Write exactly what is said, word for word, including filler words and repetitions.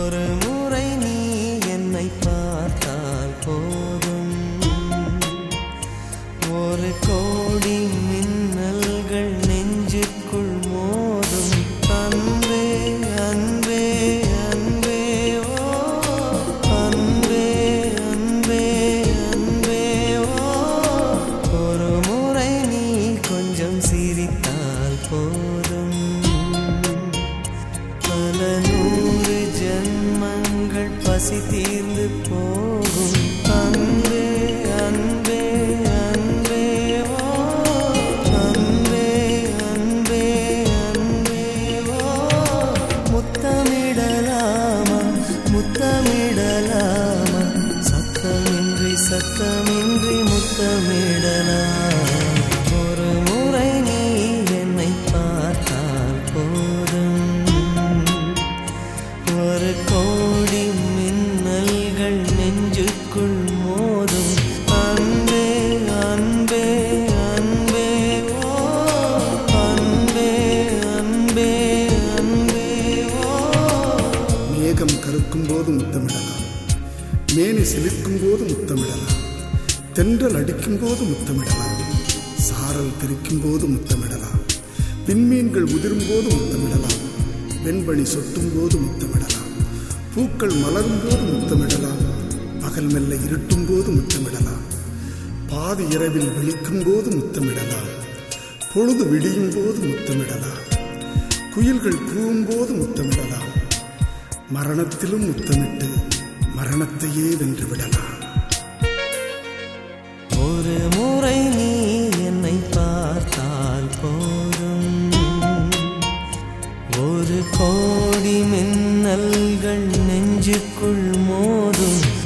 ஒரு முறை நீ என்னை பார்த்தால் போதும், ஒரு கோடி மின்னல்கள் நெஞ்சுக்குள் மோதும். அன்பே அன்பே அன்பே ஓ அன்பே அன்பே அன்பே ஓ, ஒரு முறை நீ கொஞ்சம் சிரித்தால் போதும், பல நூறு ஜென்மங்கள் பசி தீர்ந்து போகும். அன்பே அன்பே அன்பே ஓ அன்பே அன்பே அன்பே ஓ, முத்தமிடலாமா முத்தமிடலாமா, சத்தமின்றி சத்தமின்றி முத்தமிடலாம். ஒரு முறை நீ என்னை பார்த்தால் போதும், ஒரு கோடி மின்னல்கள் நெஞ்சுக்குள் மோதும். அன்பே அன்பே அன்பே ஓ அன்பே அன்பே அன்பே ஓ. மேகம் கருக்கும் போது முத்தமிடலாம், மேனி சிலிர்க்கும் போது முத்தமிடலாம், தென்றல் அடிக்கும் போது முத்தமிடலாம், சாரல் தெரிக்கும் போது முத்தமிடலாம், விண்மீன்கள் உதிரும் போது முத்தமிடலாம், வெண்பனி சொட்டும் போது முத்தமிடலாம், பூக்கள் மலரும் போது முத்தமிடலாம், பகல் மெல்ல இருட்டும் போது முத்தமிடலாம், பாதி இரவில் விழிக்கும் போது முத்தமிடலாம், பொழுது விடியும் போது முத்தமிடலாம், குயில்கள் கூவும் போது முத்தமிடலாம், மரணத்திலும் முத்தமிட்டு மரணத்தையே வென்று விடலாம். ஒரு முறை நீ என்னை பார்த்தால் போதும், ஒரு கோடி மின்னல்கள் நெஞ்சுக்குள் மோதும்.